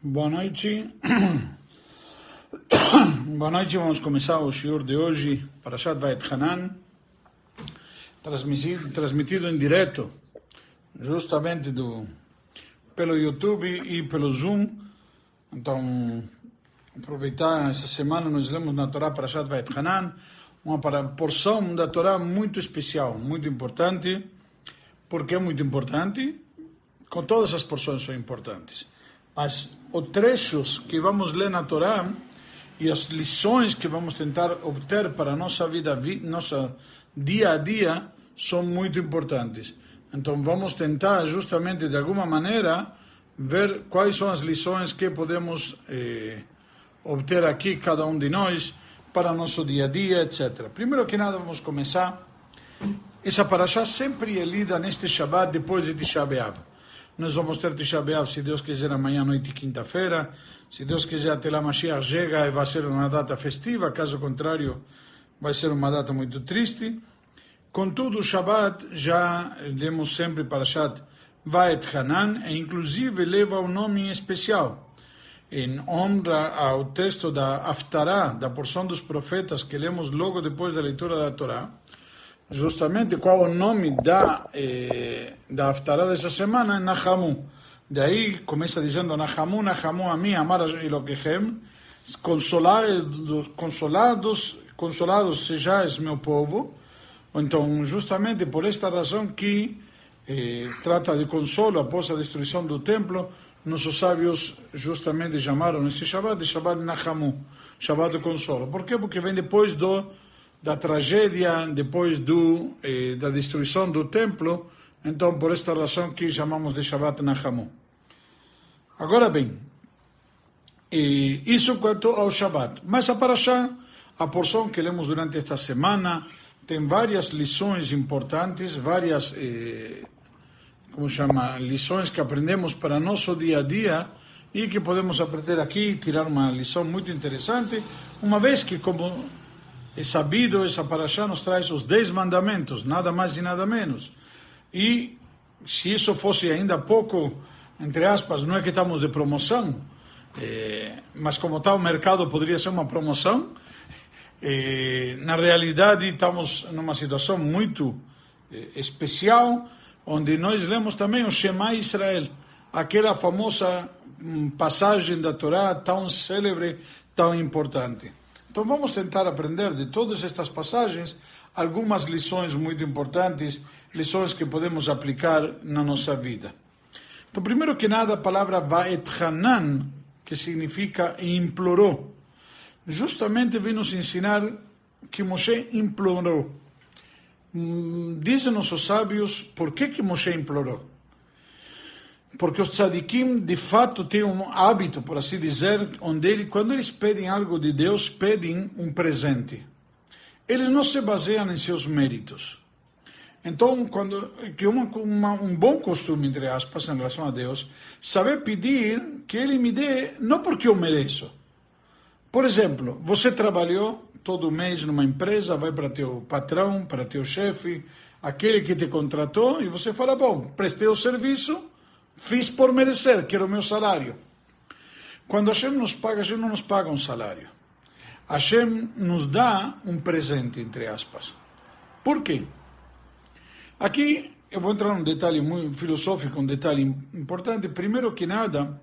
Boa noite. Boa noite, vamos começar o shiur de hoje, Parashat Vaetchanan, transmitido em direto, justamente pelo YouTube e pelo Zoom. Então, aproveitar essa semana, nós lemos na Torá Parashat Vaetchanan, uma porção da Torá muito especial, muito importante. Por que é muito importante? Com todas as porções são importantes. Mas os trechos que vamos ler na Torá e as lições que vamos tentar obter para a nossa vida, nossa dia a dia, são muito importantes. Então vamos tentar justamente de alguma maneira ver quais são as lições que podemos obter aqui, cada um de nós, para o nosso dia a dia, etc. Primeiro que nada vamos começar. Essa parashá sempre é lida neste Shabbat depois de Tisha B'Av. Nós vamos ter Tisha B'Av, se Deus quiser, amanhã, noite e quinta-feira. Se Deus quiser, até lá Mashiach chega e vai ser uma data festiva. Caso contrário, vai ser uma data muito triste. Contudo, o Shabbat já demos sempre Parashat Vaetchanan, e inclusive leva um nome especial, em honra ao texto da Haftará, da porção dos profetas, que lemos logo depois da leitura da Torá. Justamente qual o nome da Haftará dessa semana é Nahamu. Daí começa dizendo Nahamu, Nahamu Ami, Amar Elokechem, consolados sejais meu povo. Então, justamente por esta razão que trata de consolo após a destruição do templo, nossos sábios justamente chamaram esse Shabbat de Shabbat Nahamu, Shabbat de consolo. Por quê? Porque vem depois da tragédia, depois da destruição do templo. Então, por esta razão que chamamos de Shabbat Nahamu. Agora bem, isso quanto ao Shabbat. Mas a Parashá, a porção que lemos durante esta semana, tem várias lições importantes, várias lições que aprendemos para nosso dia a dia e que podemos aprender aqui e tirar uma lição muito interessante, uma vez que, como é sabido, essa parashá nos traz os 10 mandamentos, nada mais e nada menos. E se isso fosse ainda pouco, entre aspas, não é que estamos de promoção, mas como está o mercado, poderia ser uma promoção. Na realidade, estamos numa situação muito especial, onde nós lemos também o Shema Israel, aquela famosa passagem da Torá tão célebre, tão importante. Então vamos tentar aprender de todas estas passagens algumas lições muito importantes, lições que podemos aplicar na nossa vida. Então, primeiro que nada, a palavra Vaetchanan, que significa implorou, justamente vem nos ensinar que Moshe implorou. Dizem nossos sábios, por que Moshe implorou? Porque os tzadikim, de fato, têm um hábito, por assim dizer, onde quando eles pedem algo de Deus, pedem um presente. Eles não se baseiam em seus méritos. Então, um bom costume, entre aspas, em relação a Deus, saber pedir que Ele me dê, não porque eu mereço. Por exemplo, você trabalhou todo mês numa empresa, vai para teu patrão, para teu chefe, aquele que te contratou, e você fala, bom, prestei o serviço, fiz por merecer, quero o meu salário. Quando Hashem nos paga, Hashem não nos paga um salário. Hashem nos dá um presente, entre aspas. Por quê? Aqui eu vou entrar num detalhe muito filosófico, um detalhe importante. Primeiro que nada,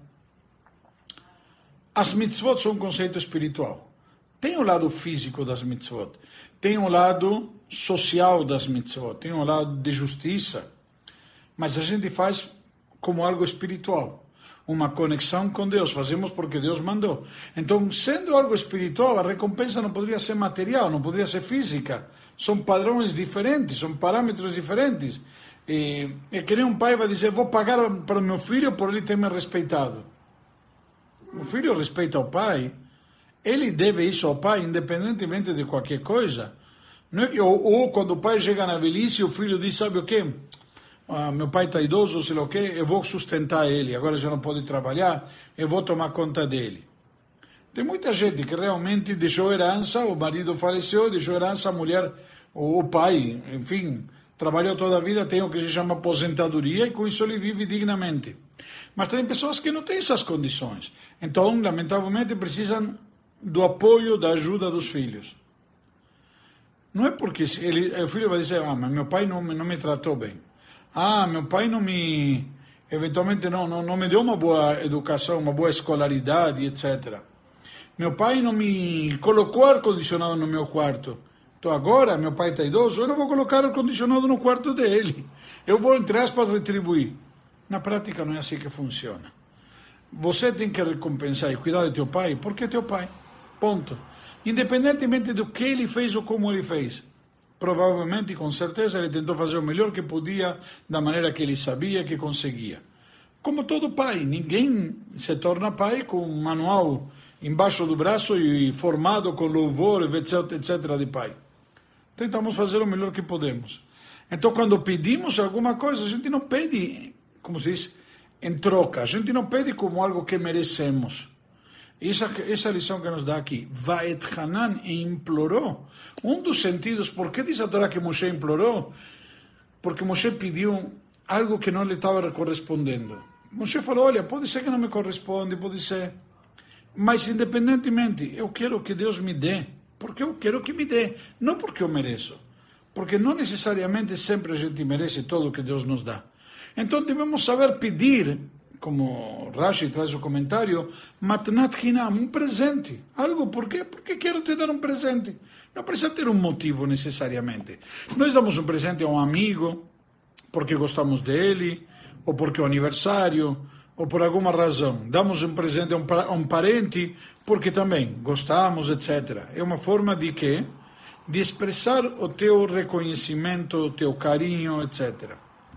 as mitzvot são um conceito espiritual. Tem o lado físico das mitzvot, tem o lado social das mitzvot, tem o lado de justiça, mas a gente faz como algo espiritual, uma conexão com Deus, fazemos porque Deus mandou. Então, sendo algo espiritual, a recompensa não poderia ser material, não poderia ser física, são padrões diferentes, são parâmetros diferentes. É que nem um pai vai dizer, vou pagar para o meu filho por ele ter me respeitado. O filho respeita o pai, ele deve isso ao pai, independentemente de qualquer coisa. Não é que, ou quando o pai chega na velhice, o filho diz, sabe o quê? Meu pai está idoso, sei lá o quê, eu vou sustentar ele, agora já não pode trabalhar, eu vou tomar conta dele. Tem muita gente que realmente deixou herança, o marido faleceu, deixou herança, a mulher, ou o pai, enfim, trabalhou toda a vida, tem o que se chama aposentadoria e com isso ele vive dignamente. Mas tem pessoas que não têm essas condições. Então, lamentavelmente, precisam do apoio, da ajuda dos filhos. Não é porque o filho vai dizer, mas meu pai não me tratou bem. Meu pai eventualmente não me deu uma boa educação, uma boa escolaridade, etc. Meu pai não me colocou ar-condicionado no meu quarto. Então agora, meu pai está idoso, eu não vou colocar ar-condicionado no quarto dele. Eu vou, entre aspas, retribuir. Na prática não é assim que funciona. Você tem que recompensar e cuidar de teu pai, porque é teu pai. Ponto. Independentemente do que ele fez ou como ele fez. Provavelmente, com certeza, ele tentou fazer o melhor que podia, da maneira que ele sabia, que conseguia. Como todo pai, ninguém se torna pai com um manual embaixo do braço e formado com louvor, etc, etc, de pai. Tentamos fazer o melhor que podemos. Então, quando pedimos alguma coisa, a gente não pede, como se diz, em troca. A gente não pede como algo que merecemos. Essa lição que nos dá aqui. Vaetchanan implorou. Um dos sentidos, por que diz a Torá que Moshe implorou? Porque Moshe pediu algo que não lhe estava correspondendo. Moshe falou, olha, pode ser que não me corresponde, pode ser. Mas independentemente, eu quero que Deus me dê. Porque eu quero que me dê. Não porque eu mereço. Porque não necessariamente sempre a gente merece tudo o que Deus nos dá. Então devemos saber pedir, como Rashi traz o comentário, matnat hinam, um presente. Algo, por quê? Porque quero te dar um presente. Não precisa ter um motivo necessariamente. Nós damos um presente a um amigo, porque gostamos dele, ou porque é o aniversário, ou por alguma razão. Damos um presente a um parente, porque também gostamos, etc. É uma forma de quê? De expressar o teu reconhecimento, o teu carinho, etc.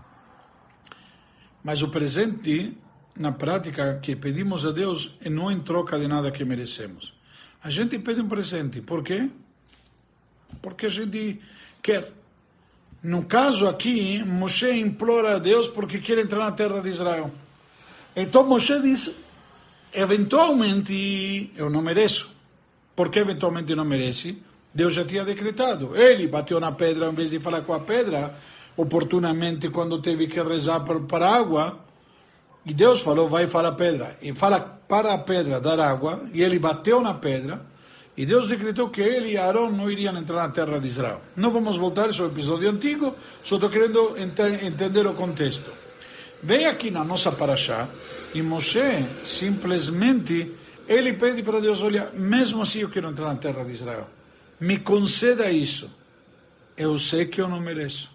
Mas o presente, na prática, que pedimos a Deus é não em troca de nada que merecemos. A gente pede um presente. Por quê? Porque a gente quer. No caso aqui, Moshe implora a Deus porque quer entrar na terra de Israel. Então Moshe diz, eventualmente eu não mereço. Por que eventualmente não merece? Deus já tinha decretado. Ele bateu na pedra em vez de falar com a pedra, oportunamente quando teve que rezar para a água, e Deus falou, vai para a pedra, e fala para a pedra dar água, e ele bateu na pedra, e Deus decretou que ele e Arão não iriam entrar na terra de Israel. Não vamos voltar, esse é o episódio antigo, só estou querendo entender o contexto. Vem aqui na nossa paraxá, e Moshe simplesmente, ele pede para Deus, olha, mesmo assim eu quero entrar na terra de Israel, me conceda isso. Eu sei que eu não mereço.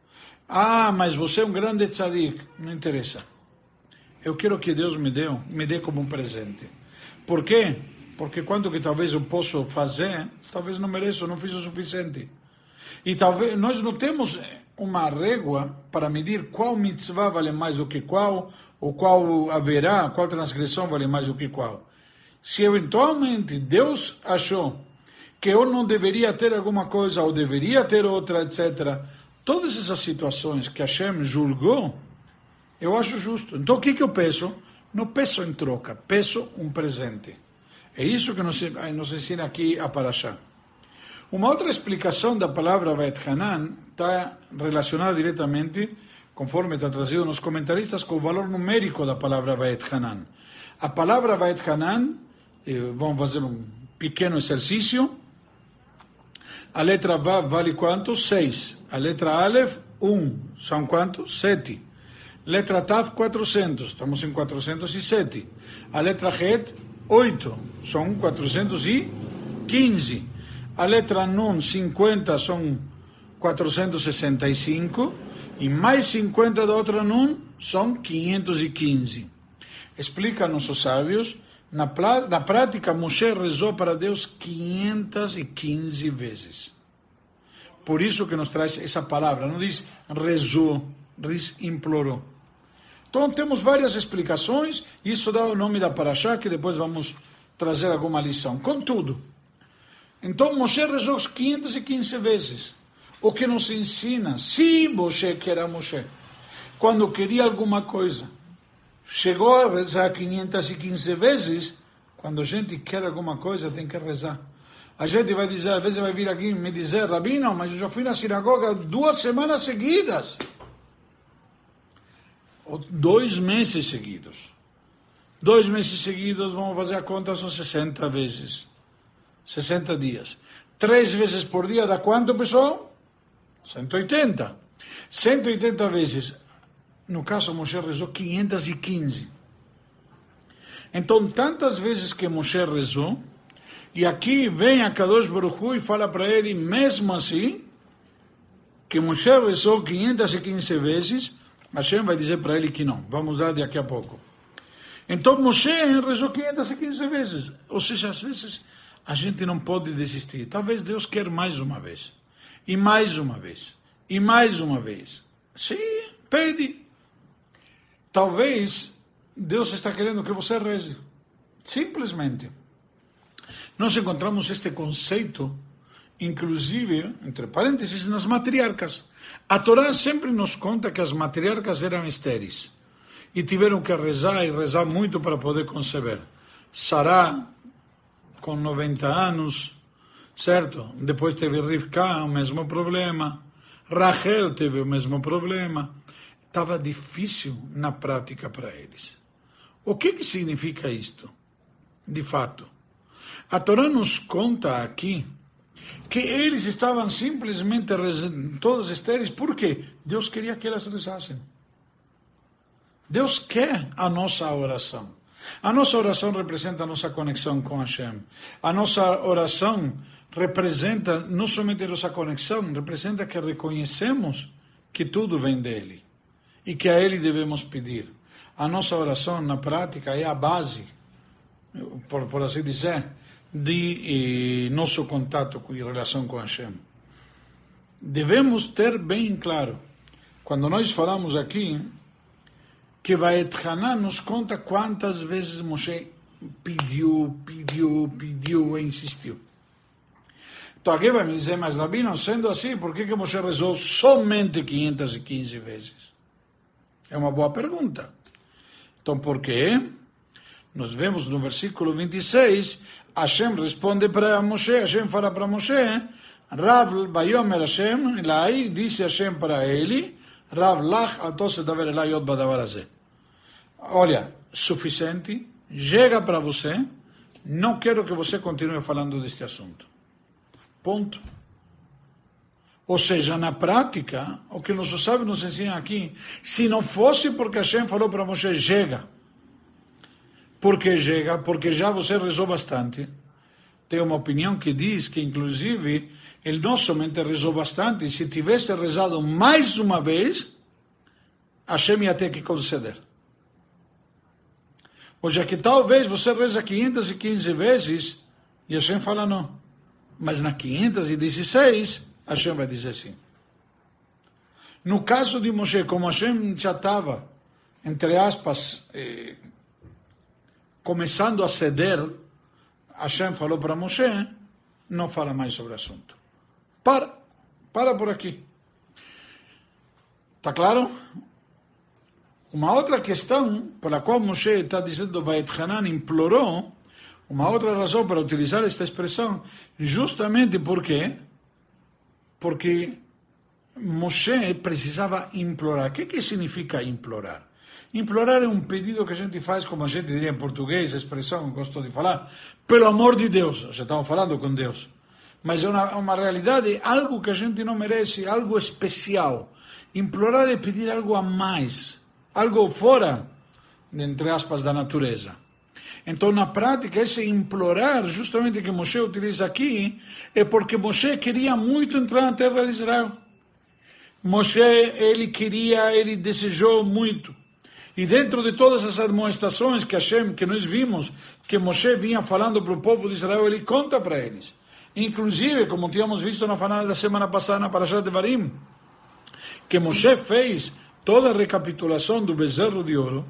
Mas você é um grande tzadik. Não interessa. Eu quero que Deus me dê como um presente. Por quê? Porque quanto que talvez eu possa fazer, talvez não mereço, não fiz o suficiente. E talvez nós não temos uma régua para medir qual mitzvah vale mais do que qual, ou qual haverá, qual transgressão vale mais do que qual. Se eventualmente Deus achou que eu não deveria ter alguma coisa, ou deveria ter outra, etc., todas essas situações que Hashem julgou, eu acho justo. Então o que eu peço? Não peço em troca, peço um presente. É isso que nos ensina aqui a Parashá. Uma outra explicação da palavra Vaetchanan está relacionada diretamente, conforme está trazido nos comentaristas, com o valor numérico da palavra Vaetchanan. A palavra Vaetchanan, vamos fazer um pequeno exercício. A letra Vav vale quanto? 6. A letra Aleph, 1. São quantos? 7. Letra Tav, 400. Estamos em 407. A letra Het, 8. São 415. A letra Nun, 50. São 465. E mais 50 da outra Nun, são 515. Explica nossos sábios. Na prática, Moshe rezou para Deus 515 vezes. Por isso que nos traz essa palavra. Não diz rezou, diz implorou. Então temos várias explicações. Isso dá o nome da Parashá, que depois vamos trazer alguma lição. Contudo, então Moshe rezou 515 vezes. O que nos ensina, se Moshe, que era Moshe, quando queria alguma coisa, chegou a rezar 515 vezes. Quando a gente quer alguma coisa, tem que rezar. A gente vai dizer, às vezes vai vir aqui me dizer, Rabino, mas eu já fui na sinagoga 2 semanas seguidas. Ou 2 meses seguidos. 2 meses seguidos, vamos fazer a conta, são 60 vezes. 60 dias. 3 vezes por dia dá quanto, pessoal? 180. 180 vezes. No caso, Moshe rezou 515. Então, tantas vezes que Moshe rezou, e aqui vem a Kadosh Baruch Hu e fala para ele, mesmo assim, que Moshe rezou 515 vezes, Hashem vai dizer para ele que não. Vamos dar daqui a pouco. Então, Moshe rezou 515 vezes. Ou seja, às vezes a gente não pode desistir. Talvez Deus quer mais uma vez. E mais uma vez. E mais uma vez. Sim, pede. Talvez Deus está querendo que você reze. Simplesmente. Nós encontramos este conceito, inclusive, entre parênteses, nas matriarcas. A Torá sempre nos conta que as matriarcas eram estéreis e tiveram que rezar e rezar muito para poder conceber. Sará, com 90 anos, certo? Depois teve Rivka, o mesmo problema. Rachel teve o mesmo problema. Estava difícil na prática para eles. O que significa isto? De fato, a Torá nos conta aqui que eles estavam simplesmente rezando, todas estéreis, porque Deus queria que elas rezassem. Deus quer a nossa oração. A nossa oração representa a nossa conexão com Hashem. A nossa oração representa não somente a nossa conexão, representa que reconhecemos que tudo vem dele e que a ele devemos pedir. A nossa oração, na prática, é a base, por assim dizer, de nosso contato e relação com Hashem. Devemos ter bem claro, quando nós falamos aqui, que Vaetchanan nos conta quantas vezes Moshe pediu e insistiu. Então aqui vai me dizer, mas Rabino, sendo assim, por que Moshe rezou somente 515 vezes? É uma boa pergunta. Então por quê? Nós vemos no versículo 26, Hashem responde para Moshe, Hashem fala para Moshe, Rav Vayomer Hashem, aí disse Hashem para ele, Rav Lach Atose Daver Elai Yod Badavar Azeh. Olha, suficiente, chega para você, não quero que você continue falando deste assunto. Ponto. Ou seja, na prática, o que nossos sábios nos ensinam aqui, se não fosse porque Hashem falou para Moshe, chega. Por que chega? Porque já você rezou bastante. Tem uma opinião que diz que, inclusive, ele não somente rezou bastante, se tivesse rezado mais uma vez, Hashem ia ter que conceder. Ou seja, que talvez você reza 515 vezes e Hashem fala não. Mas na 516, Hashem vai dizer sim. No caso de Moshe, como Hashem já estava, entre aspas, começando a ceder, Hashem falou para Moshe, não fala mais sobre o assunto. Para por aqui. Está claro? Uma outra questão, pela qual Moshe está dizendo, Vaetchanan implorou, uma outra razão para utilizar esta expressão, justamente porque Moshe precisava implorar. O que significa implorar? Implorar é um pedido que a gente faz, como a gente diria em português, a expressão que gosto de falar, pelo amor de Deus, já estamos falando com Deus. Mas é uma realidade, algo que a gente não merece, algo especial. Implorar é pedir algo a mais, algo fora, entre aspas, da natureza. Então, na prática, esse implorar, justamente que Moshe utiliza aqui, é porque Moshe queria muito entrar na terra de Israel. Moshe, ele desejou muito. E dentro de todas as admoestações que nós vimos, que Moshe vinha falando para o povo de Israel, ele conta para eles. Inclusive, como tínhamos visto na semana passada, na Parashat Devarim, que Moshe fez toda a recapitulação do bezerro de ouro,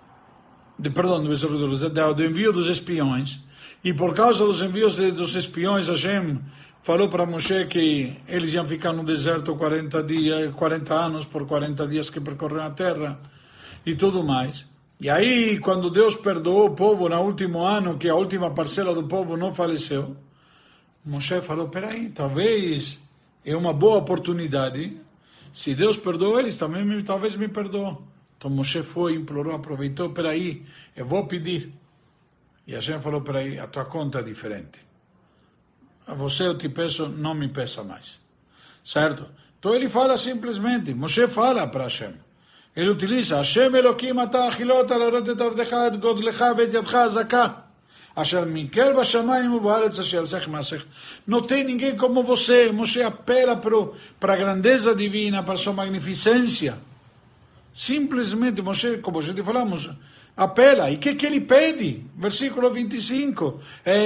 do envio dos espiões, e por causa dos envios dos espiões, Hashem falou para Moshe que eles iam ficar no deserto 40 anos, por 40 dias que percorreram a terra, e tudo mais. E aí, quando Deus perdoou o povo no último ano, que a última parcela do povo não faleceu, Moshe falou, peraí, talvez é uma boa oportunidade. Se Deus perdoou eles, também talvez me perdoou. Então Moshe foi, implorou, aproveitou, peraí, eu vou pedir. E Hashem falou, peraí, a tua conta é diferente. A você eu te peço, não me peça mais. Certo? Então ele fala simplesmente, Moshe fala para Hashem. Ele utiliza, Hashem Elokim ata achilot alarot et avdecha et godlecha vet yadcha azaka. Asher mikel bashamayim ubaretz asher sech masech. Não tem ninguém como você. Moshe apela para a grandeza divina, para a sua magnificência. Simplesmente, Moshe, como a gente falamos, apela. E o que ele pede? Versículo 25.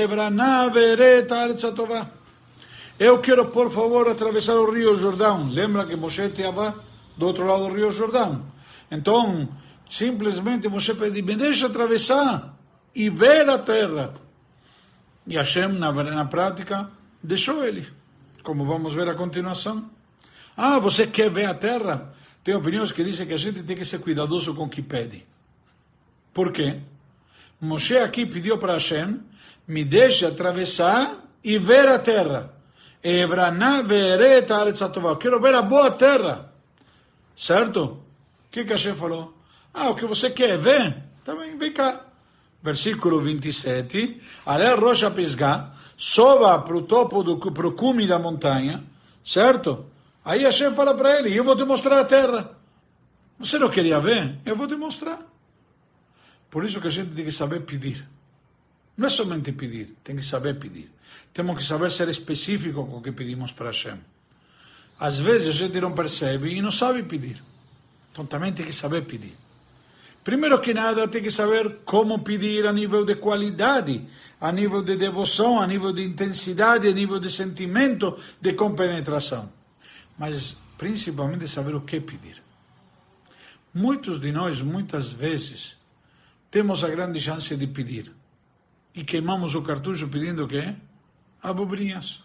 Eu quero, por favor, atravessar o rio Jordão. Lembra que Moshe estava do outro lado do rio Jordão. Então, simplesmente Moshe pede, me deixa atravessar e ver a terra. E Hashem, na prática, deixou ele. Como vamos ver a continuação. Ah, você quer ver a terra? Tem opiniões que dizem que a gente tem que ser cuidadoso com o que pede. Por quê? Moshe aqui pediu para Hashem, me deixe atravessar e ver a terra. Eu quero ver a boa terra. Certo? O que Hashem falou? Ah, o que você quer ver? Também vem cá. Versículo 27. Ale Rosh Pisgah, soba para o topo, para o cume da montanha. Certo? Aí Hashem fala para ele, eu vou te mostrar a terra. Você não queria ver? Eu vou te mostrar. Por isso que a gente tem que saber pedir. Não é somente pedir, tem que saber pedir. Temos que saber ser específico com o que pedimos para Hashem. Às vezes a gente não percebe e não sabe pedir. Então também tem que saber pedir. Primeiro que nada, tem que saber como pedir a nível de qualidade, a nível de devoção, a nível de intensidade, a nível de sentimento, de compenetração. Mas principalmente saber o que pedir. Muitos de nós, muitas vezes, temos a grande chance de pedir. E queimamos o cartucho pedindo o quê? Abobrinhas.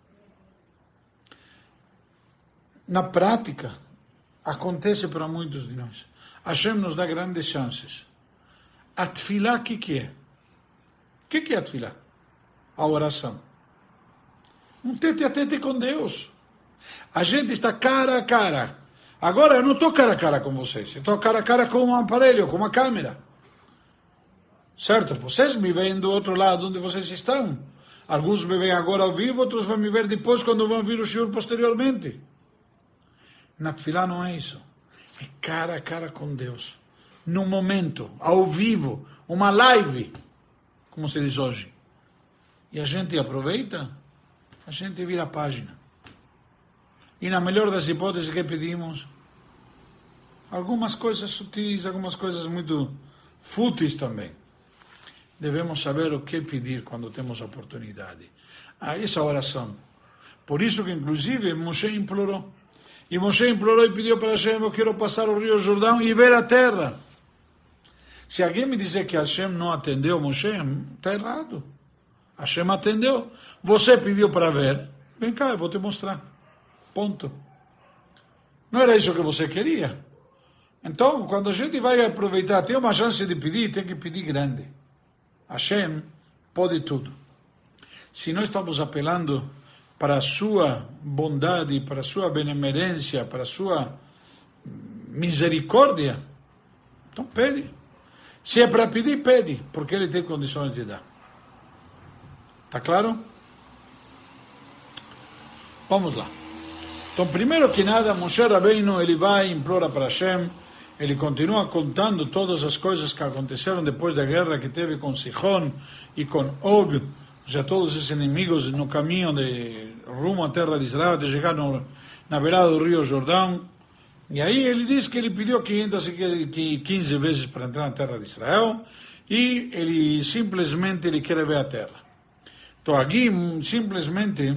Na prática, acontece para muitos de nós. Hashem nos dá grandes chances. A tefilá, o que é? O que é a tefilá? A oração. Um tete a tete com Deus. A gente está cara a cara. Agora eu não estou cara a cara com vocês. Eu estou cara a cara com um aparelho, com uma câmera. Certo? Vocês me veem do outro lado onde vocês estão. Alguns me veem agora ao vivo, outros vão me ver depois quando vão vir o shiur posteriormente. Na tefilá não é isso. É cara a cara com Deus. Num momento, ao vivo, uma live, como se diz hoje. E a gente aproveita, a gente vira a página. E na melhor das hipóteses que pedimos, algumas coisas sutis, algumas coisas muito fúteis também. Devemos saber o que pedir quando temos a oportunidade. Essa oração. Por isso que, inclusive, Moshe implorou. E Moshe implorou e pediu para Hashem, eu quero passar o rio Jordão e ver a terra. Se alguém me dizer que Hashem não atendeu Moshe, está errado. Hashem atendeu. Você pediu para ver, vem cá, eu vou te mostrar. Ponto. Não era isso que você queria? Então, quando a gente vai aproveitar, tem uma chance de pedir, tem que pedir grande. Hashem pode tudo. Se nós estamos apelando para a sua bondade, para a sua benemerência, para a sua misericórdia, então pede. Se é para pedir, pede, porque ele tem condições de dar. Está claro? Vamos lá. Então, primeiro que nada, Moshe Rabbeinu, ele vai e implora para Hashem, ele continua contando todas as coisas que aconteceram depois da guerra que teve com Sihon e com Og, ou seja, todos esses inimigos no caminho de rumo à terra de Israel, de chegar na beirada do rio Jordão. E aí ele diz que ele pediu 515 vezes para entrar na terra de Israel e ele simplesmente ele quer ver a terra. Então aqui, simplesmente,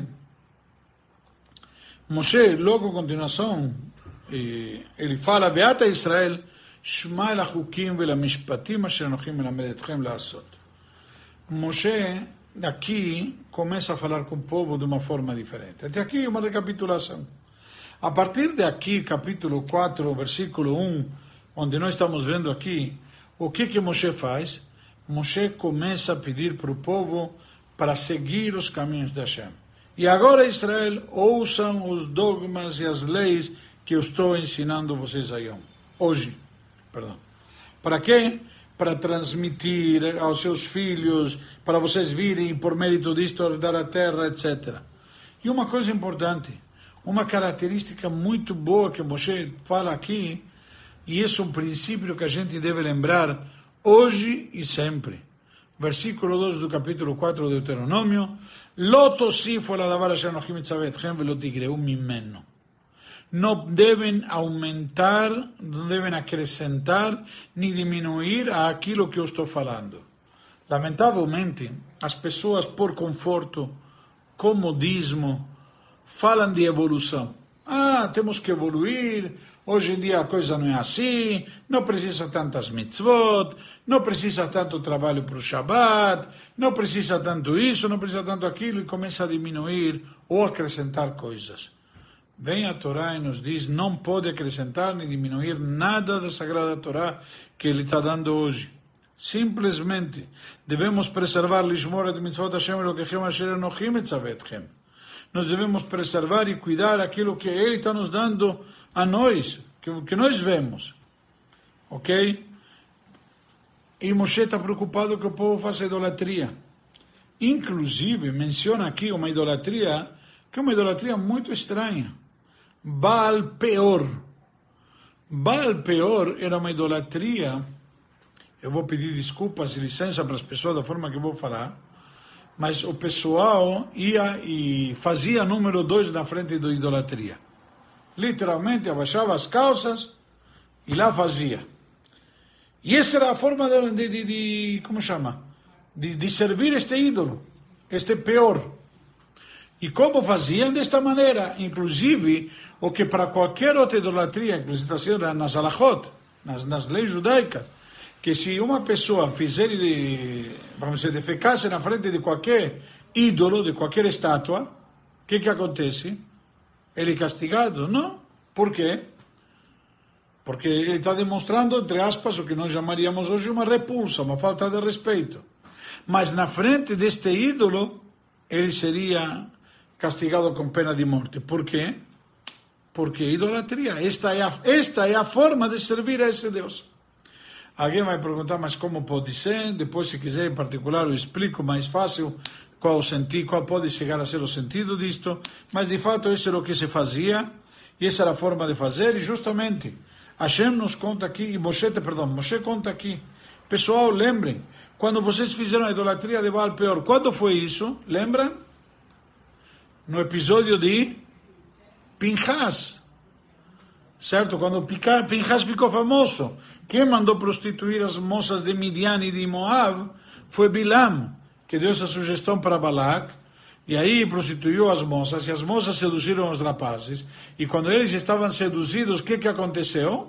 Moshe, logo a continuação, ele fala, Beata Israel, Shma el hachukim vel hamishpatim asher anochi melamed etchem la'asot. Moshe, aqui, começa a falar com o povo de uma forma diferente. Até aqui, uma recapitulação. A partir de aqui, capítulo 4, versículo 1, onde nós estamos vendo aqui, o que Moshe faz? Moshe começa a pedir para o povo para seguir os caminhos de Hashem. E agora, Israel, ouçam os dogmas e as leis que eu estou ensinando vocês hoje. Perdão. Para quê? Para transmitir aos seus filhos, para vocês virem por mérito disto herdar a terra, etc. E uma coisa importante, uma característica muito boa que Moshe fala aqui, e esse é um princípio que a gente deve lembrar hoje e sempre. Versículo 2 do capítulo 4 do Deuteronômio, Lo tosifu ala davar asher anochi mitzavet etchem velo tigreu mimeno. Não devem aumentar, não devem acrescentar, nem diminuir aquilo que eu estou falando. Lamentavelmente, as pessoas, por conforto, comodismo, falam de evolução. Temos que evoluir, hoje em dia a coisa não é assim, não precisa tantas mitzvot, não precisa tanto trabalho para o Shabbat, não precisa tanto isso, não precisa tanto aquilo, e começa a diminuir ou acrescentar coisas. Vem a Torá e nos diz, não pode acrescentar nem diminuir nada da Sagrada Torá que ele está dando hoje. Simplesmente, devemos preservar lishmor et mitzvot Hashem Elokechem asher anochi mitzavetchem. Nós devemos preservar e cuidar aquilo que ele está nos dando a nós, que nós vemos. Ok? E Moshe está preocupado que o povo faça idolatria. Inclusive, menciona aqui uma idolatria, que é uma idolatria muito estranha. Baal Peor. Baal Peor era uma idolatria, eu vou pedir desculpas e licença para as pessoas da forma que eu vou falar, mas o pessoal ia e fazia número 2 na frente da idolatria. Literalmente abaixava as calças e lá fazia. E essa era a forma de como chama? De servir este ídolo, este Peor. E como faziam? Desta maneira. Inclusive, o que para qualquer outra idolatria, inclusive está sendo nas halachot, nas leis judaicas, que se uma pessoa fizer, vamos dizer, defecasse na frente de qualquer ídolo, de qualquer estátua, o que acontece? Ele é castigado, não? Por quê? Porque ele está demonstrando, entre aspas, o que nós chamaríamos hoje uma repulsa, uma falta de respeito. Mas na frente deste ídolo, ele seria castigado com pena de morte. Por quê? Porque idolatria. Esta é a forma de servir a esse Deus. Alguém vai perguntar, mas como pode ser? Depois, se quiser, em particular, eu explico mais fácil qual pode chegar a ser o sentido disto. Mas, de fato, isso era o que se fazia, e essa era a forma de fazer, e justamente, Hashem nos conta aqui, e Moshe conta aqui. Pessoal, lembrem, quando vocês fizeram a idolatria de Baal Peor, quando foi isso? Lembram? No episódio de Pinchas. Certo? Quando Pinchas ficou famoso, quem mandou prostituir as moças de Midian e de Moab foi Bilam, que deu essa sugestão para Balac, e aí prostituiu as moças, e as moças seduziram os rapazes, e quando eles estavam seduzidos, o que aconteceu?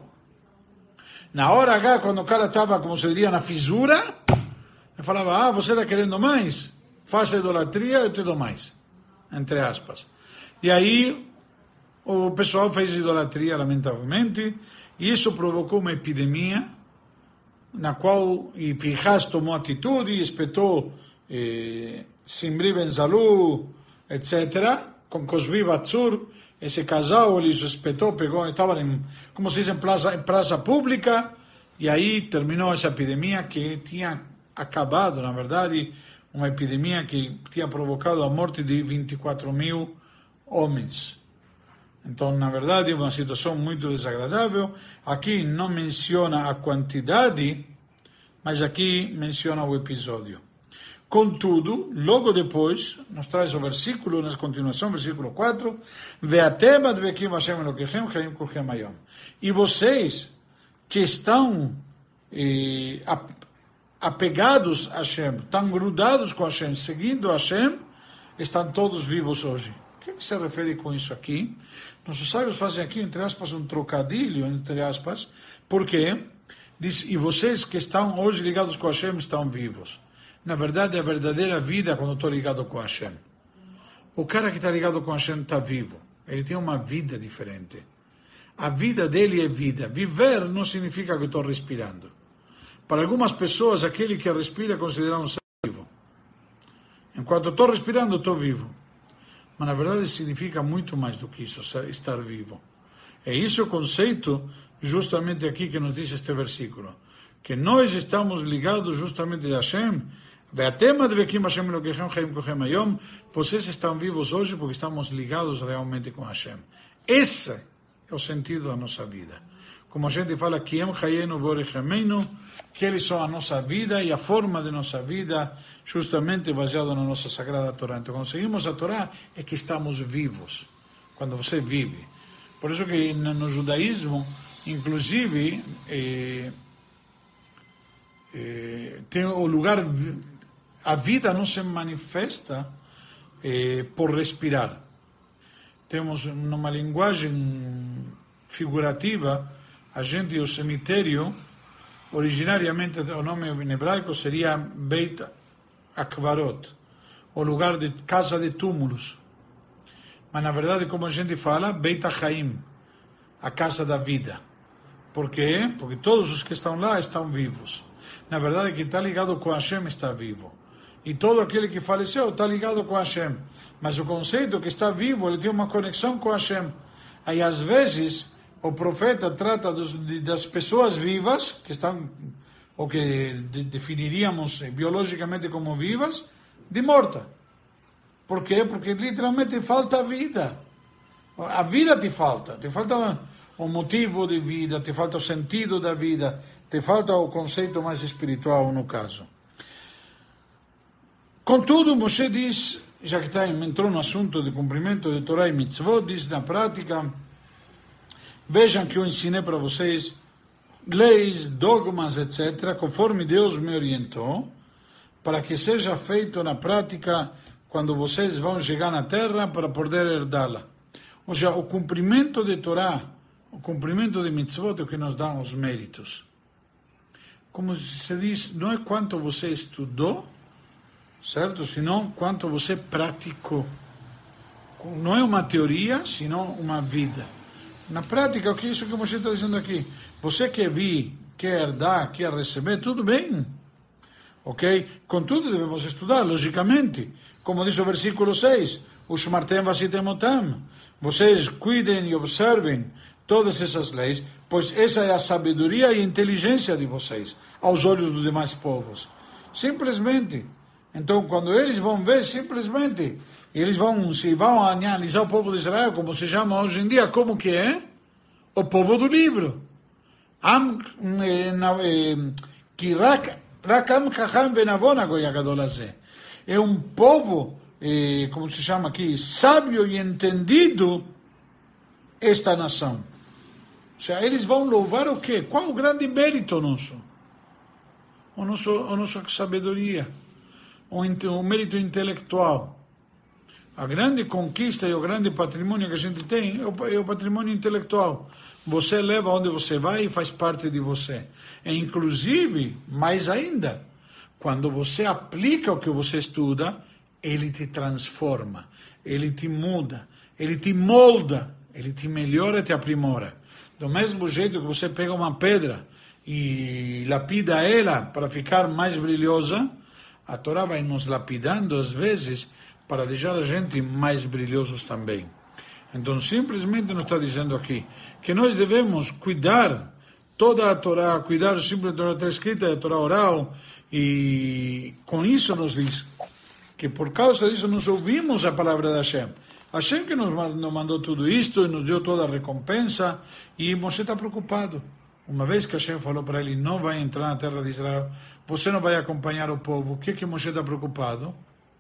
Na hora H, quando o cara estava, como se diria, na fisura, ele falava, você está querendo mais? Faça idolatria, eu te dou mais. Entre aspas. E aí, o pessoal fez idolatria, lamentavelmente, e isso provocou uma epidemia, na qual Pinchas tomou atitude, espetou Simri Ben Zalu, etc., com Cosbi Batsur, esse casal, ele espetou, pegou, estava como se diz, em praça pública, e aí terminou essa epidemia que tinha acabado, na verdade, uma epidemia que tinha provocado a morte de 24.000 homens. Então, na verdade, é uma situação muito desagradável. Aqui não menciona a quantidade, mas aqui menciona o episódio. Contudo, logo depois, nos traz o versículo, na continuação, versículo 4, e vocês que estão apegados a Hashem, estão grudados com Hashem, seguindo Hashem, estão todos vivos hoje. O que se refere com isso aqui? Nossos sábios fazem aqui, entre aspas, um trocadilho, entre aspas, porque diz, e vocês que estão hoje ligados com Hashem estão vivos. Na verdade, a verdadeira vida é quando estou ligado com Hashem. O cara que está ligado com Hashem está vivo. Ele tem uma vida diferente. A vida dele é vida. Viver não significa que estou respirando. Para algumas pessoas, aquele que respira é considerado um ser vivo. Enquanto estou respirando, estou vivo. mas na verdade significa muito mais do que isso, estar vivo. É isso o conceito justamente aqui que nos diz este versículo, que nós estamos ligados justamente a Hashem. Vocês estão vivos hoje porque estamos ligados realmente com Hashem. Esse é o sentido da nossa vida. Como a gente fala, que eles são a nossa vida e a forma de nossa vida, justamente baseado na nossa Sagrada Torá. Então, quando seguimos a Torá, é que estamos vivos, quando você vive. Por isso que no judaísmo, inclusive, tem o lugar, a vida não se manifesta por respirar. Temos numa linguagem figurativa, a gente, o cemitério, originariamente o nome em hebraico seria Beit Akvarot, o lugar de casa de túmulos. Mas na verdade, como a gente fala, Beit HaChaim, a casa da vida. Por quê? Porque todos os que estão lá estão vivos. Na verdade, quem está ligado com Hashem está vivo. E todo aquele que faleceu está ligado com Hashem. Mas o conceito que está vivo, ele tem uma conexão com Hashem. Aí, às vezes, o profeta trata das pessoas vivas, que estão, ou que definiríamos biologicamente como vivas, de morta. Por quê? Porque literalmente falta vida. A vida te falta o motivo de vida, te falta o sentido da vida, te falta o conceito mais espiritual no caso. Contudo, Moshe diz, já que entrou no assunto de cumprimento de Torá e Mitzvot, diz na prática, vejam que eu ensinei para vocês leis, dogmas, etc., conforme Deus me orientou, para que seja feito na prática quando vocês vão chegar na terra para poder herdá-la. Ou seja, o cumprimento de Torá, o cumprimento de mitzvot é o que nos dá os méritos. Como se diz, não é quanto você estudou, certo? Senão quanto você praticou. Não é uma teoria, senão uma vida. Na prática, o que é isso que o Moshe está dizendo aqui? Você quer vir, quer herdar, quer receber, tudo bem. Ok? Contudo, devemos estudar, logicamente. Como diz o versículo 6, Ushmartem vasitemotam. Vocês cuidem e observem todas essas leis, pois essa é a sabedoria e a inteligência de vocês, aos olhos dos demais povos. Simplesmente. Então, quando eles vão ver, simplesmente, eles vão analisar o povo de Israel, como se chama hoje em dia, como que é? O povo do livro. É um povo, como se chama aqui, sábio e entendido, esta nação. Ou seja, eles vão louvar o quê? Qual o grande mérito nosso? A nossa sabedoria, o mérito intelectual. A grande conquista e o grande patrimônio que a gente tem é o patrimônio intelectual. Você leva onde você vai e faz parte de você. E, inclusive, mais ainda, quando você aplica o que você estuda, ele te transforma, ele te muda, ele te molda, ele te melhora e te aprimora. Do mesmo jeito que você pega uma pedra e lapida ela para ficar mais brilhosa, a Torá vai nos lapidando às vezes para deixar a gente mais brilhosos também. Então, simplesmente nos está dizendo aqui que nós devemos cuidar toda a Torá, cuidar sempre da Torá escrita, da Torá oral, e com isso nos diz que por causa disso nós ouvimos a palavra de Hashem. Hashem que nos mandou tudo isto e nos deu toda a recompensa, e Moshe está preocupado. Uma vez que Hashem falou para ele, não vai entrar na terra de Israel, você não vai acompanhar o povo, o que Moshe está preocupado?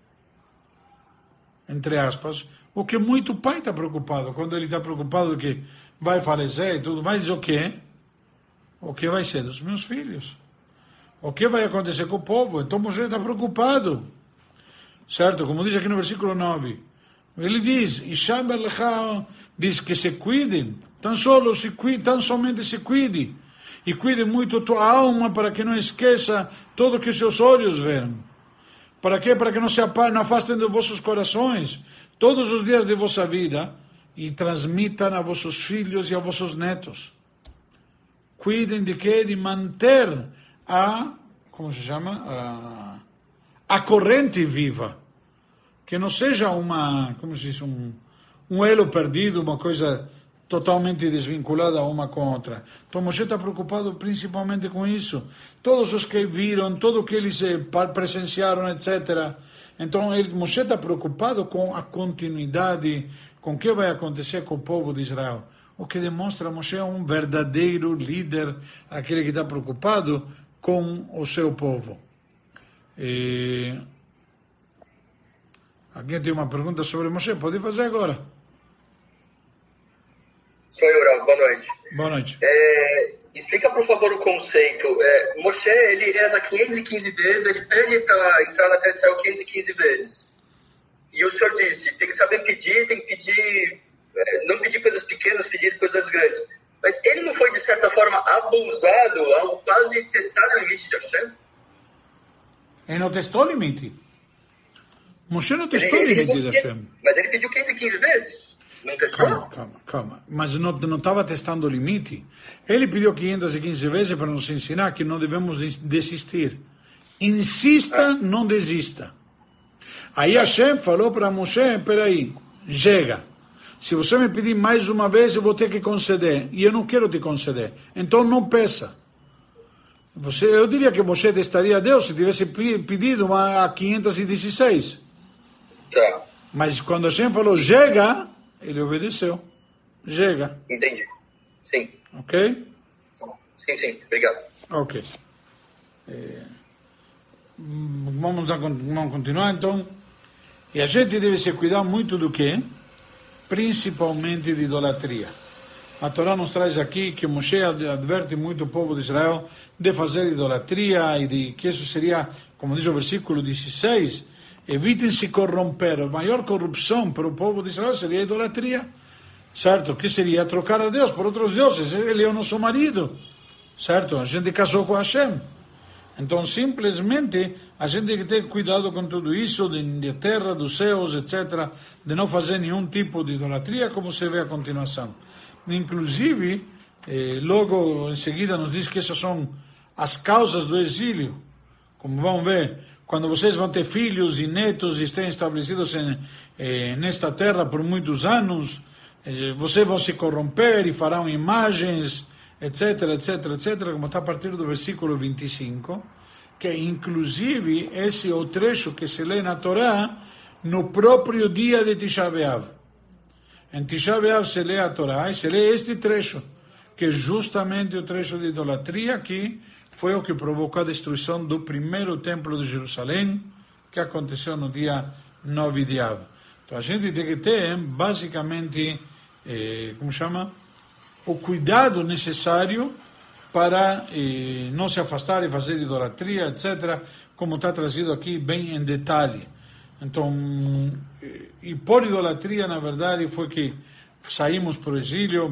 Entre aspas, o que muito pai está preocupado, quando ele está preocupado que vai falecer e tudo mais, o que? O que vai ser dos meus filhos? O que vai acontecer com o povo? Então Moshe está preocupado, certo? Como diz aqui no versículo 9, ele diz, Isham Berlecha, diz que se cuidem, tão somente se cuide, e cuide muito a tua alma para que não esqueça tudo que seus olhos verão. Para quê? Para que não afastem de vossos corações todos os dias de vossa vida e transmitam a vossos filhos e a vossos netos. Cuidem de quê? De manter como se chama? A corrente viva. que não seja como se diz, um elo perdido, uma coisa totalmente desvinculada uma com a outra. Então Moshe está preocupado principalmente com isso. Todos os que viram, tudo o que eles presenciaram, etc. Então Moshe está preocupado com a continuidade, com o que vai acontecer com o povo de Israel. O que demonstra Moshe é um verdadeiro líder, aquele que está preocupado com o seu povo. Alguém tem uma pergunta sobre Moshe? Pode fazer agora. Sou eu, Rav. Boa noite. Boa noite. Explica, por favor, o conceito. Moshe, ele reza 515 vezes, ele pede para entrar na terra de Israel 515 vezes. E o senhor disse, tem que saber pedir, tem que pedir, não pedir coisas pequenas, pedir coisas grandes. Mas ele não foi, de certa forma, abusado ao quase testar o limite de Hashem? Ele não testou o limite. Moshe não testou o limite de Hashem. Mas ele pediu 515 vezes. Não testou? Calma. Mas não estava testando o limite. Ele pediu 515 vezes para nos ensinar que não devemos desistir. Insista, não desista. Aí Hashem falou para Moshe, peraí, chega. Se você me pedir mais uma vez, eu vou ter que conceder. E eu não quero te conceder. Então não peça. Eu diria que Moshe testaria a Deus se tivesse pedido a 516. Tá. Mas quando Hashem falou, chega, ele obedeceu. Chega. Entendi. Sim. Ok? Sim. Obrigado. Ok. Vamos continuar, então. E a gente deve se cuidar muito do quê? Principalmente de idolatria. A Torá nos traz aqui que Moshe adverte muito o povo de Israel de fazer idolatria e de que isso seria, como diz o versículo 16, evitem se corromper. A maior corrupção para o povo de Israel seria a idolatria. Certo? Que seria trocar a Deus por outros deuses. Ele é o nosso marido. Certo? A gente casou com Hashem. Então, simplesmente, a gente tem que ter cuidado com tudo isso, de terra, dos céus, etc., de não fazer nenhum tipo de idolatria, como se vê a continuação. Inclusive, logo em seguida nos diz que essas são as causas do exílio. Como vão ver, quando vocês vão ter filhos e netos e estejam estabelecidos nesta terra por muitos anos, vocês vão se corromper e farão imagens, etc, como está a partir do versículo 25, que inclusive esse é o trecho que se lê na Torá no próprio dia de Tisha B'Av. Em Tisha B'Av se lê a Torá e se lê este trecho, que é justamente o trecho de idolatria que foi o que provocou a destruição do primeiro templo de Jerusalém, que aconteceu no dia 9 de Av. Então a gente tem que ter, basicamente, o cuidado necessário para não se afastar e fazer idolatria, etc., como está trazido aqui bem em detalhe. Então, e por idolatria, na verdade, foi que saímos para o exílio,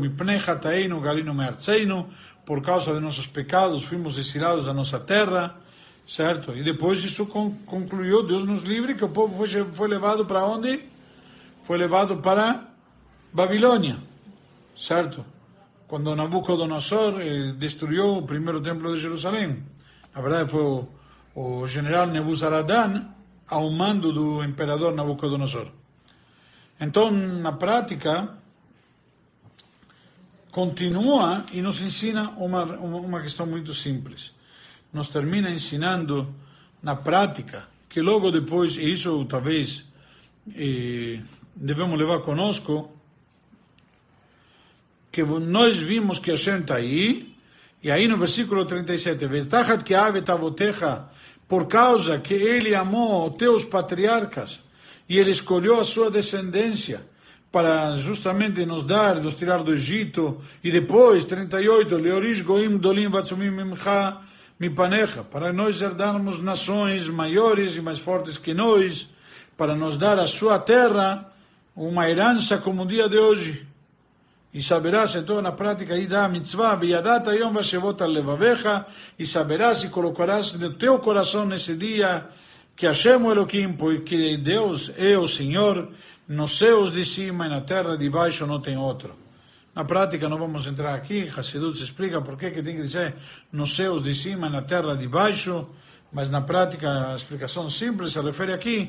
por causa de nossos pecados, fomos exilados da nossa terra, certo? E depois isso concluiu, Deus nos livre, que o povo foi levado para onde? Foi levado para Babilônia, certo? Quando Nabucodonosor destruiu o primeiro templo de Jerusalém. Na verdade foi o general Nebuzaradan ao mando do imperador Nabucodonosor. Então, na prática, continua e nos ensina uma questão muito simples. Nos termina ensinando, na prática, que logo depois, e isso talvez devemos levar conosco, que nós vimos que Hashem está aí, e aí no versículo 37, Vetachat que ave tavotecha, por causa que ele amou os teus patriarcas, e ele escolheu a sua descendência, para justamente nos tirar do Egito, e depois, 38, Leorish goim dolim vatsumim mimcha mipanecha, para nós herdarmos nações maiores e mais fortes que nós, para nos dar a sua terra, uma herança como o dia de hoje. E saberás, então, na prática, aí dá a mitzvah, v'yadata yom vashevot al levavecha, e saberás e colocarás no teu coração nesse dia, que Hashem o Elohim, porque Deus é o Senhor, nos céus de cima e na terra de baixo não tem outro. Na prática, não vamos entrar aqui, Hassidut se explica por que tem que dizer nos céus de cima e na terra de baixo, mas na prática a explicação simples se refere aqui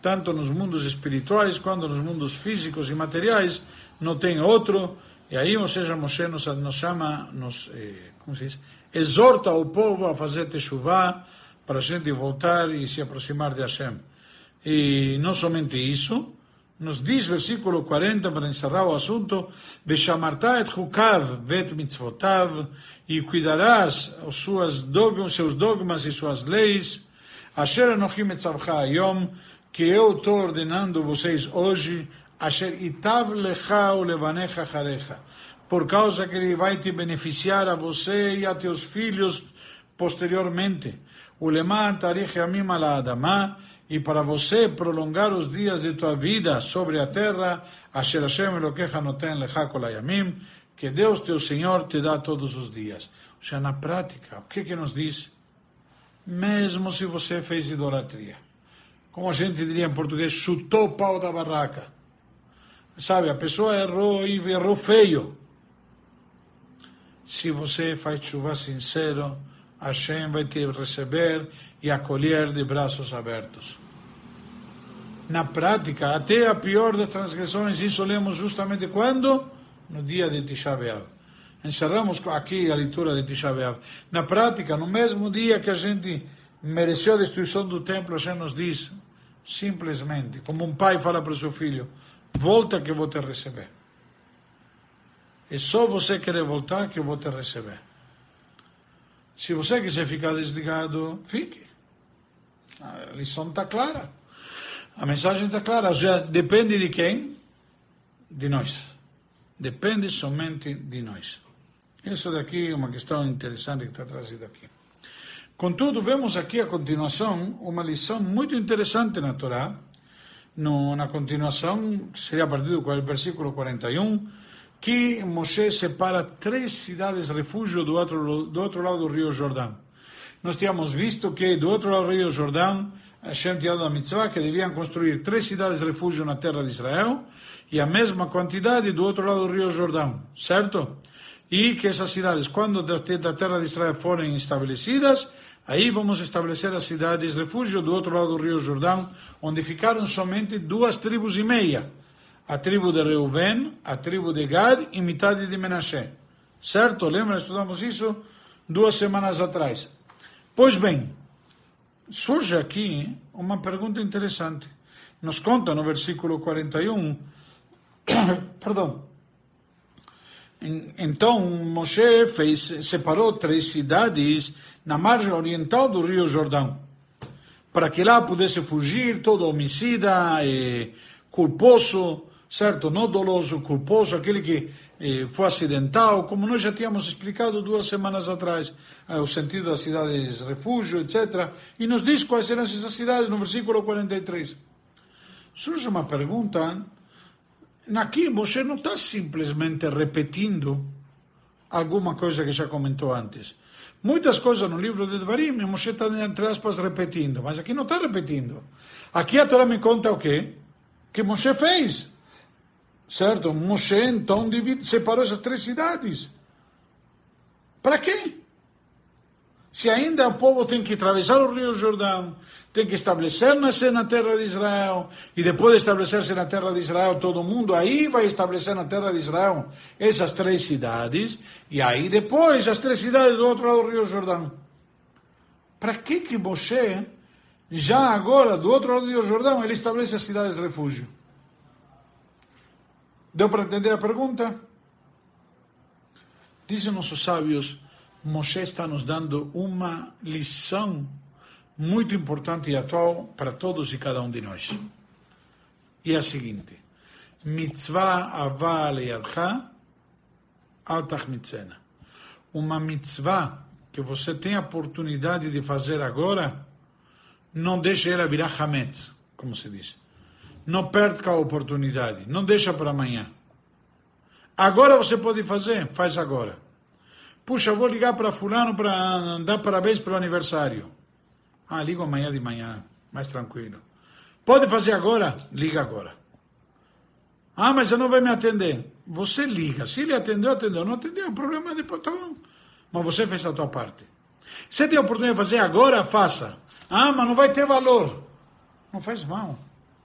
tanto nos mundos espirituais quanto nos mundos físicos e materiais, não tem outro. E aí, ou seja, Moshe nos chama, como se diz, exorta o povo a fazer teshuvah, para a gente voltar e se aproximar de Hashem. E não somente isso, nos diz, versículo 40, para encerrar o assunto, Veshamarta et chukav vet mitzvotav, e cuidarás seus dogmas e suas leis, Asher anochim etzavcha hayom, que eu estou ordenando vocês hoje, Asher itav lecha ulevanecha charecha, por causa que ele vai te beneficiar a você e a teus filhos posteriormente. Uleman tarich yamim ala adamah, e para você prolongar os dias de tua vida sobre a terra, Asher Hashem Elokecha noten lecha kol hayamim, que Deus teu Senhor te dá todos os dias. Ou seja, na prática, o que nos diz? Mesmo se você fez idolatria, como a gente diria em português, chutou o pau da barraca, sabe, a pessoa errou e errou feio. Se você faz chuva sincero, Hashem vai te receber e acolher de braços abertos. Na prática, até a pior das transgressões, isso lemos justamente quando? No dia de Tisha B'Av. Encerramos aqui a leitura de Tisha B'Av. Na prática, no mesmo dia que a gente mereceu a destruição do templo, Hashem nos diz, simplesmente, como um pai fala para o seu filho, volta que eu vou te receber. É só você querer voltar que eu vou te receber. Se você quiser ficar desligado, fique. A lição está clara. A mensagem está clara. Ou seja, depende de quem? De nós. Depende somente de nós. Isso daqui é uma questão interessante que está trazida aqui. Contudo, vemos aqui a continuação, uma lição muito interessante na Torá. Na continuação, que seria a partir do versículo 41, que Moshe separa 3 cidades refúgio do outro lado do rio Jordão. Nós tínhamos visto que do outro lado do rio Jordão, Hashem tinha dado a mitzvah que deviam construir 3 cidades refúgio na terra de Israel e a mesma quantidade do outro lado do rio Jordão, certo? E que essas cidades, quando da terra de Israel forem estabelecidas, aí vamos estabelecer as cidades refúgio do outro lado do rio Jordão, onde ficaram somente 2 tribos e meia. A tribo de Reuven, a tribo de Gad e metade de Menashe. Certo? Lembra? Estudamos isso 2 semanas atrás. Pois bem, surge aqui uma pergunta interessante. Nos conta no versículo 41, perdão. Então Moshe separou 3 cidades na margem oriental do rio Jordão, para que lá pudesse fugir todo homicida, culposo, certo? Não doloso, culposo, aquele que foi acidental, como nós já tínhamos explicado 2 semanas atrás, o sentido das cidades refúgio, etc. E nos diz quais eram essas cidades no versículo 43. Surge uma pergunta. Aqui Moshe não está simplesmente repetindo alguma coisa que já comentou antes. Muitas coisas no livro de Devarim, Moshe está, entre aspas, repetindo, mas aqui não está repetindo. Aqui a Torá me conta o quê? Que Moshe fez. Certo? Moshe, então, separou essas 3 cidades. Para quê? Se ainda o povo tem que atravessar o rio Jordão, tem que estabelecer-se na terra de Israel, e depois de estabelecer-se na terra de Israel, todo mundo aí vai estabelecer na terra de Israel essas 3 cidades, e aí depois as 3 cidades do outro lado do rio Jordão. Para que Moshe, já agora, do outro lado do rio Jordão, ele estabelece as cidades de refúgio? Deu para entender a pergunta? Dizem nossos sábios, Moshe está nos dando uma lição muito importante e atual para todos e cada um de nós. E é a seguinte: mitzvah avá leyadcha al tachmitzena. Uma mitzvah que você tem a oportunidade de fazer agora, não deixe ela virar hametz, como se diz. Não perca a oportunidade, não deixa para amanhã. Agora você pode fazer, faz agora. Puxa, vou ligar para fulano para dar parabéns pelo aniversário. Ligo amanhã de manhã, mais tranquilo. Pode fazer agora? Liga agora. Mas eu não vai me atender. Você liga. Se ele atendeu, atendeu. Não atendeu, o problema é depois. Tá bom. Mas você fez a tua parte. Se tem a oportunidade de fazer agora, faça. Mas não vai ter valor. Não faz mal.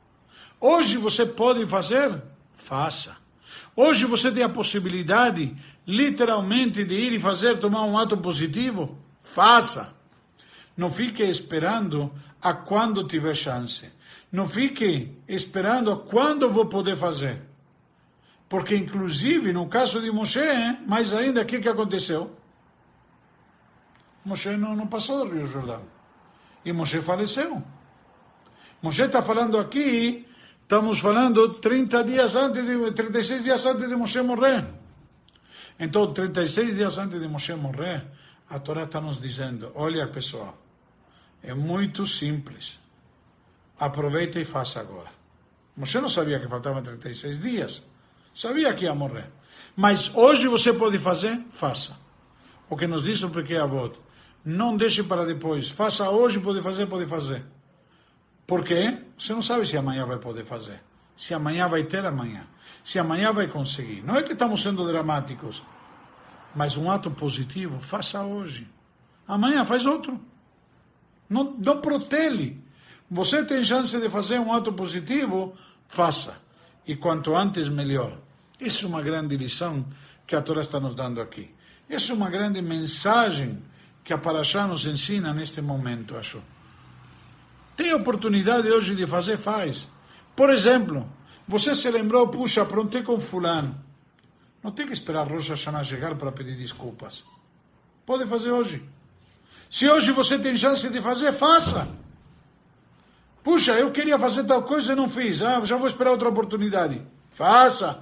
Hoje você pode fazer? Faça. Hoje você tem a possibilidade, literalmente, de ir e fazer, tomar um ato positivo? Faça. Não fique esperando a quando tiver chance. Não fique esperando a quando vou poder fazer. Porque, inclusive, no caso de Moshe, mais ainda, o que aconteceu? Moshe não passou do Rio Jordão. E Moshe faleceu. Moshe está falando aqui, estamos falando 36 dias antes de Moshe morrer. Então, 36 dias antes de Moshe morrer, a Torá está nos dizendo, olha pessoal, é muito simples. Aproveita e faça agora. Moshe não sabia que faltavam 36 dias. Sabia que ia morrer. Mas hoje você pode fazer? Faça. O que nos diz o Pirkei Avot. Não deixe para depois. Faça hoje, pode fazer, pode fazer. Por quê? Você não sabe se amanhã vai poder fazer. Se amanhã vai ter amanhã. Se amanhã vai conseguir. Não é que estamos sendo dramáticos. Mas um ato positivo, faça hoje. Amanhã faz outro. Não protele. Você tem chance de fazer um ato positivo, faça. E quanto antes, melhor. Isso é uma grande lição que a Torá está nos dando aqui. Isso é uma grande mensagem que a Parashá nos ensina neste momento, acho. Tem oportunidade hoje de fazer, faz. Por exemplo, você se lembrou, puxa, aprontei com fulano. Não tem que esperar Rosh Hashanah chegar para pedir desculpas. Pode fazer hoje. Se hoje você tem chance de fazer, faça. Puxa, eu queria fazer tal coisa e não fiz. Já vou esperar outra oportunidade. Faça.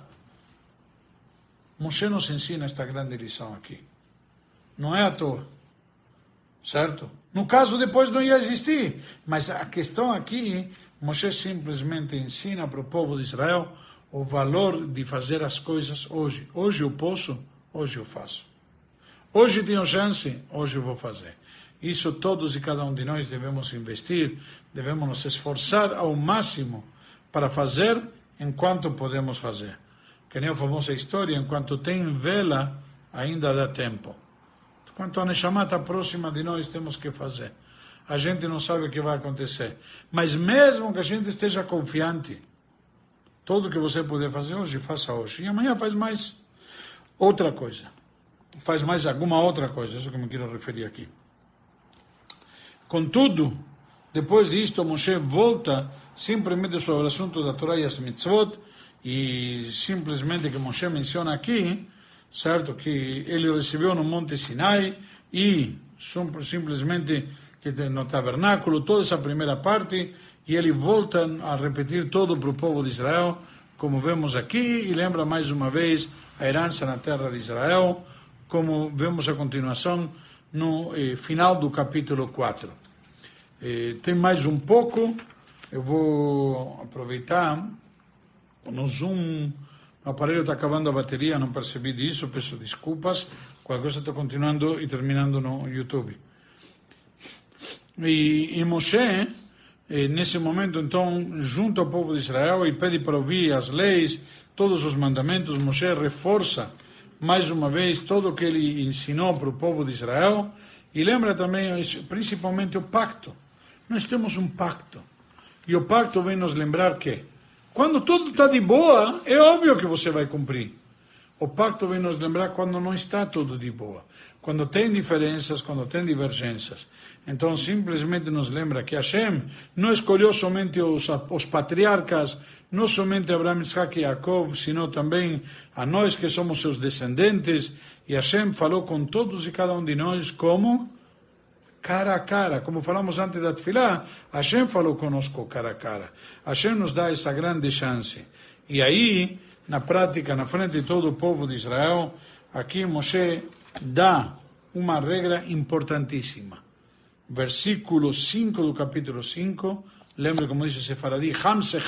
Moshe nos ensina esta grande lição aqui. Não é à toa. Certo? No caso, depois não ia existir. Mas a questão aqui, Moshe simplesmente ensina para o povo de Israel o valor de fazer as coisas hoje. Hoje eu posso, hoje eu faço. Hoje tenho chance, hoje eu vou fazer. Isso todos e cada um de nós devemos investir, devemos nos esforçar ao máximo para fazer enquanto podemos fazer. Que nem a famosa história, enquanto tem vela, ainda dá tempo. Enquanto a Neshama está próxima de nós, temos que fazer. A gente não sabe o que vai acontecer. Mas mesmo que a gente esteja confiante, tudo que você puder fazer hoje, faça hoje. E amanhã faz mais outra coisa. Faz mais alguma outra coisa, isso que me quero referir aqui. Contudo, depois disto, Moshe volta simplesmente sobre o assunto da Torá e as mitzvot, e simplesmente que Moshe menciona aqui, certo, que ele recebeu no Monte Sinai, e simplesmente que no tabernáculo, toda essa primeira parte, e ele volta a repetir todo para o povo de Israel, como vemos aqui, e lembra mais uma vez a herança na terra de Israel, como vemos a continuação no final do capítulo 4. Tem mais um pouco, eu vou aproveitar, no Zoom, o aparelho está acabando a bateria, não percebi disso, peço desculpas, qualquer coisa estou continuando e terminando no YouTube. E Moshe, nesse momento, então, junto ao povo de Israel e pede para ouvir as leis, todos os mandamentos, Moshe reforça mais uma vez tudo o que ele ensinou para o povo de Israel e lembra também, principalmente, o pacto. Nós temos um pacto. E o pacto vem nos lembrar que, quando tudo está de boa, é óbvio que você vai cumprir. O pacto vem nos lembrar quando não está tudo de boa. Quando tem diferenças, quando tem divergências. Então, simplesmente nos lembra que Hashem não escolheu somente os patriarcas, não somente Abraão, Isaac e Jacob, sino também a nós que somos seus descendentes. E Hashem falou com todos e cada um de nós como cara a cara. Como falamos antes da Tefilá, Hashem falou conosco cara a cara. Hashem nos dá essa grande chance. E aí, na prática, na frente de todo o povo de Israel, aqui Moshe dá uma regra importantíssima. Versículo 5 do capítulo 5, lembre como diz Sefaradi, Hamse,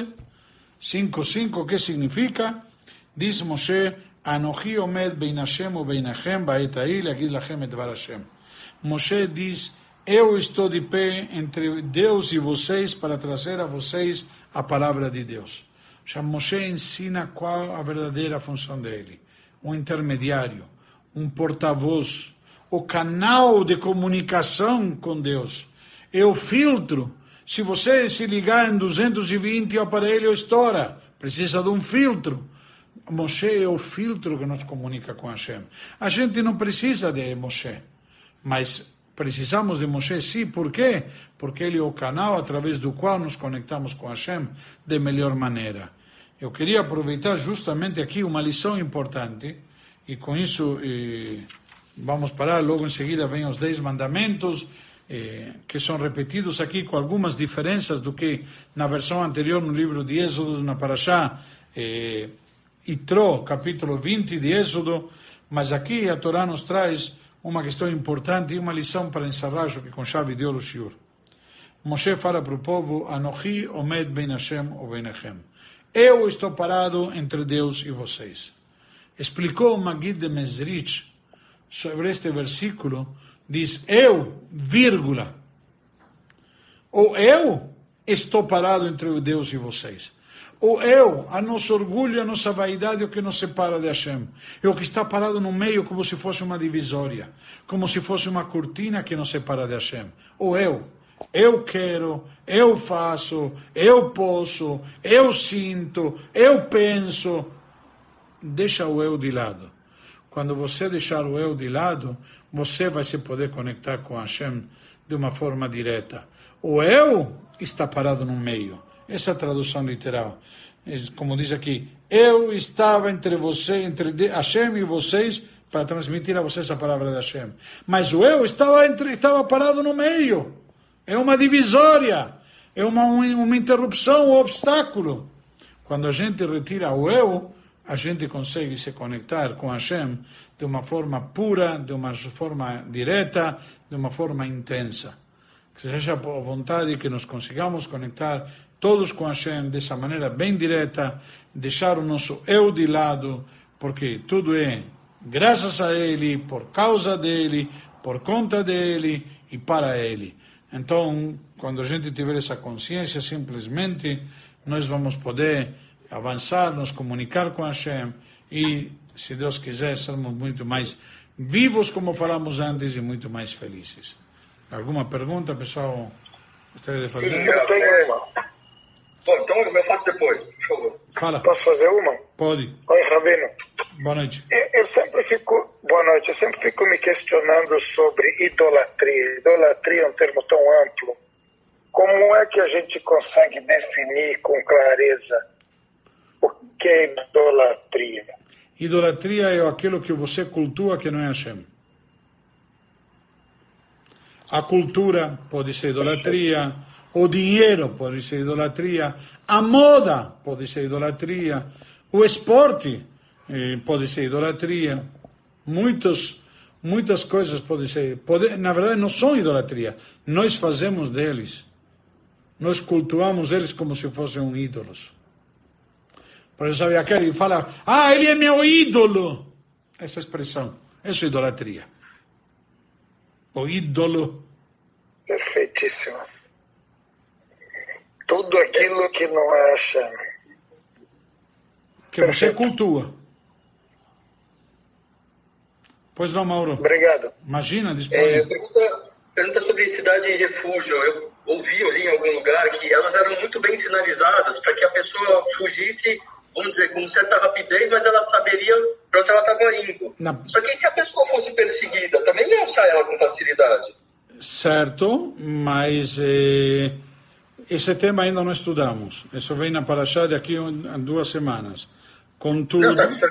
5, que significa? Diz Moshe, Anochi omed bein Hashem u beinachem ba'et ahí le'agid lachem et dvar Hashem. Moshe diz, eu estou de pé entre Deus e vocês para trazer a vocês a palavra de Deus. Já Moshe ensina qual a verdadeira função dele. Um intermediário, um porta-voz, o canal de comunicação com Deus. É o filtro Se você se ligar em 220, o aparelho estoura. Precisa de um filtro. Moshe é o filtro que nos comunica com Hashem. A gente não precisa de Moshe, mas precisamos de Moshe sim. Por quê? Porque ele é o canal através do qual nos conectamos com Hashem de melhor maneira. Eu queria aproveitar justamente aqui uma lição importante, e com isso vamos parar, logo em seguida vem os 10 mandamentos, que são repetidos aqui com algumas diferenças do que na versão anterior no livro de Êxodo, na Parashá Itró, capítulo 20 de Êxodo, mas aqui a Torá nos traz uma questão importante e uma lição para encerrar, acho que com chave de ouro, shiur. Moshe fala para o povo, Anochi omed ben Hashem o benechem. Eu estou parado entre Deus e vocês. Explicou o Magid de Mezrich sobre este versículo, diz, eu, vírgula, ou eu estou parado entre Deus e vocês. O eu, a nosso orgulho, a nossa vaidade, o que nos separa de Hashem. É o que está parado no meio como se fosse uma divisória, como se fosse uma cortina que nos separa de Hashem. O eu quero, eu faço, eu posso, eu sinto, eu penso. Deixa o eu de lado. Quando você deixar o eu de lado, você vai se poder conectar com Hashem de uma forma direta. O eu está parado no meio. Essa é a tradução literal. Como diz aqui, eu estava entre você, entre Hashem e vocês, para transmitir a vocês a palavra de Hashem. Mas o eu estava parado no meio. É uma divisória. É uma interrupção, um obstáculo. Quando a gente retira o eu, a gente consegue se conectar com Hashem de uma forma pura, de uma forma direta, de uma forma intensa. Que seja a vontade que nos consigamos conectar todos com Hashem dessa maneira bem direta, deixar o nosso eu de lado, porque tudo é graças a Ele, por causa dEle, por conta dEle e para Ele. Então, quando a gente tiver essa consciência, simplesmente nós vamos poder avançar, nos comunicar com Hashem e, se Deus quiser, sermos muito mais vivos, como falamos antes, e muito mais felizes. Alguma pergunta, pessoal? Gostaria de fazer? Sim, eu tenho uma. Bom, então eu faço depois, por favor. Fala. Posso fazer uma? Pode. Oi, Rabino. Boa noite. Eu sempre fico me questionando sobre idolatria. Idolatria é um termo tão amplo. Como é que a gente consegue definir com clareza o que é idolatria? Idolatria é aquilo que você cultua que não é Hashem. A cultura pode ser idolatria, o dinheiro pode ser idolatria, a moda pode ser idolatria, o esporte pode ser idolatria, muitas coisas podem ser, na verdade não são idolatria, nós fazemos deles, nós cultuamos eles como se fossem ídolos. Por isso sabe aquele que fala, ele é meu ídolo, essa expressão, isso é idolatria. O ídolo. Perfeitíssimo. Tudo aquilo que não é Hashem. Que você cultua. Pois não, Mauro? Obrigado. Imagina, disponha. Pergunta sobre cidade e refúgio. Eu li em algum lugar que elas eram muito bem sinalizadas para que a pessoa fugisse, vamos dizer, com certa rapidez, mas ela saberia para onde ela estava indo. Só que se a pessoa fosse perseguida, também ia achar ela com facilidade. Certo, mas esse tema ainda não estudamos. Isso vem na Parashá daqui a 2 semanas. Contudo,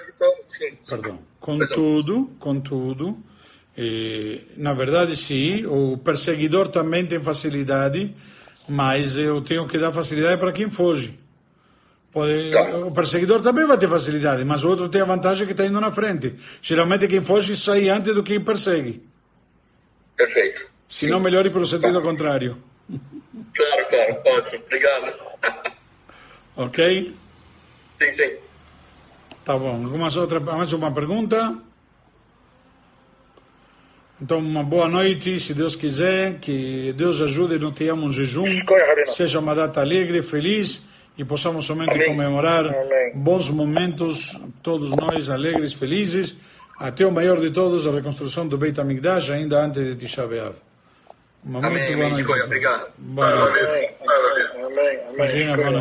contudo, na verdade sim, o perseguidor também tem facilidade, mas eu tenho que dar facilidade para quem foge. O perseguidor também vai ter facilidade, mas o outro tem a vantagem que está indo na frente. Geralmente quem foge sai antes do que persegue. Perfeito. Se não, melhore pelo sentido contrário. Claro, ótimo, obrigado. Ok? Sim. Tá bom. Mais uma pergunta? Então, uma boa noite, se Deus quiser, que Deus ajude, não tenhamos um jejum, seja uma data alegre, feliz, e possamos somente comemorar bons momentos, todos nós alegres, felizes, até o maior de todos, a reconstrução do Beit HaMikdash, ainda antes de Tisha B'Av. Uma Amém, muito boa amém, noite. Escolha, obrigado. Boa noite. Amém. Imagina, boa noite.